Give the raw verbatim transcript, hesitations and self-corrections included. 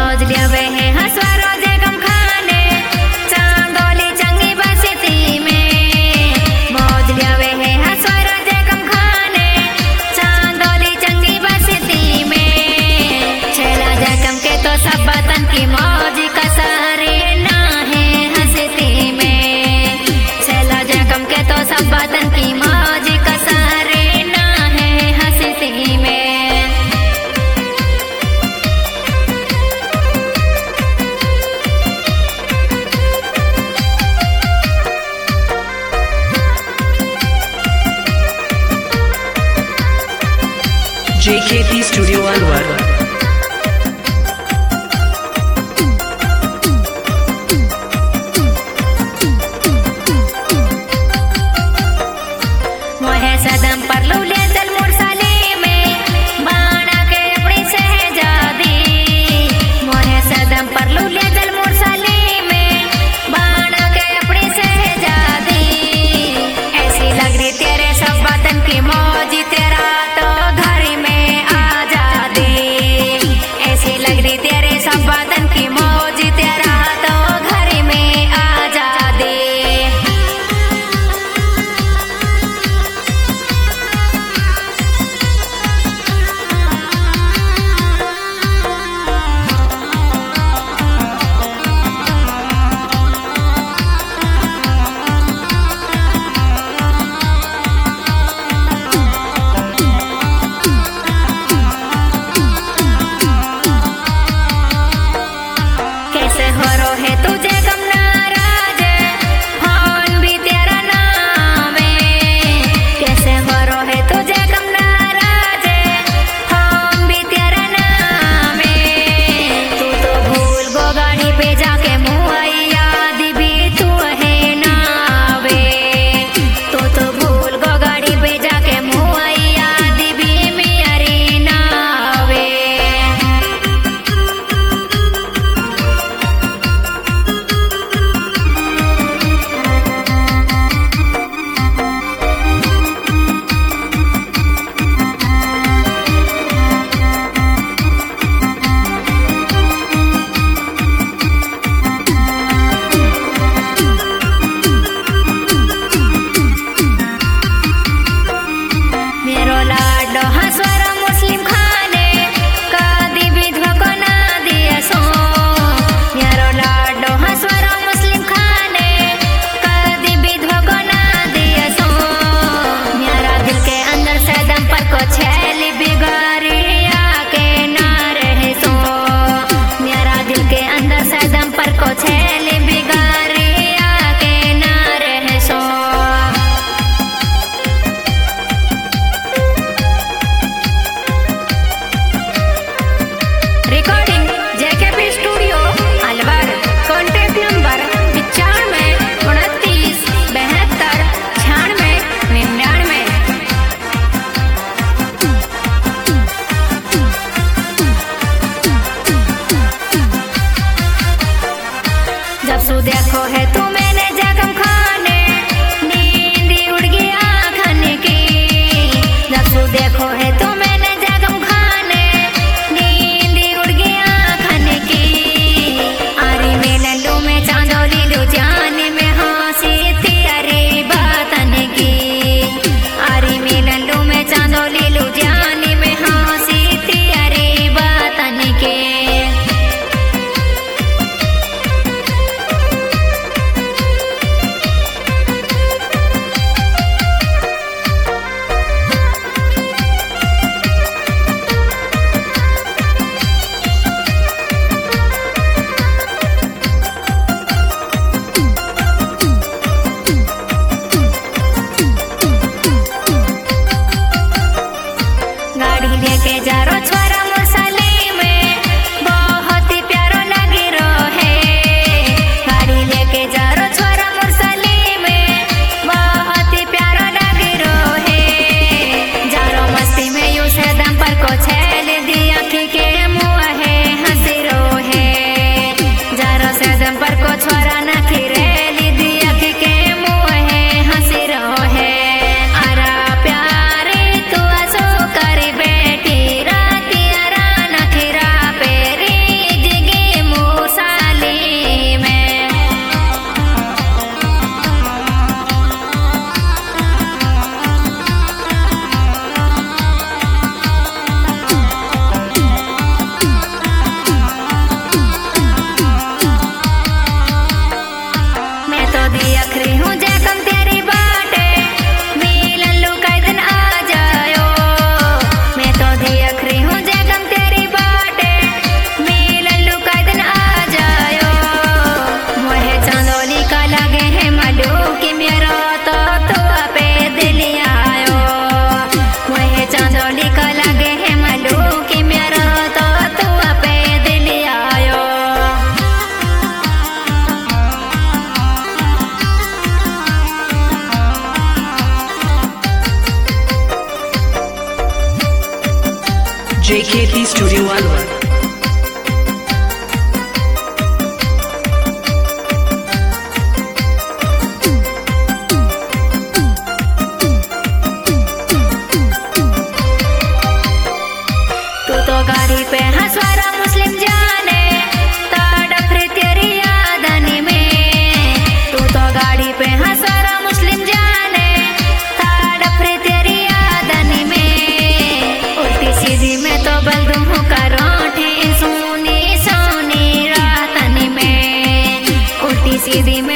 मौज लियावे है हंसवा रोजे गम खाने चांदोली चंगी बस्ती में। मौज लियावे है हंसवा रोजे गम खाने चांदोली चंगी बस्ती में। छेला जखम के तो सब वतन की मौज का सारे ना है हंसती में। छेला जखम के तो सब वतन की मौज का सारे ना है हंसती में। J K T Studio Alwar। मोहे सदम पर लूले चल मुरसाले में बाणा के अपनी शहजादी। मोहे सदम पर लूले चल मुरसाले में बाणा के अपनी शहजादी। ऐसी लग रही तेरे सब वतन की मौज तेरा तो घर में आजादी। Studio Alwar. तू तो गाड़ी पे हंसवारा मुस्लिम जाने ताड़फरे तेरी यादनी में। तू तो गाड़ी पे हंसवारा मुस्लिम जाने ताड़फरे तेरी यादनी में। उल्टी सीधी में तो बल दूं करोठे सोनी सोनी रातनी में। उल्टी सीधी में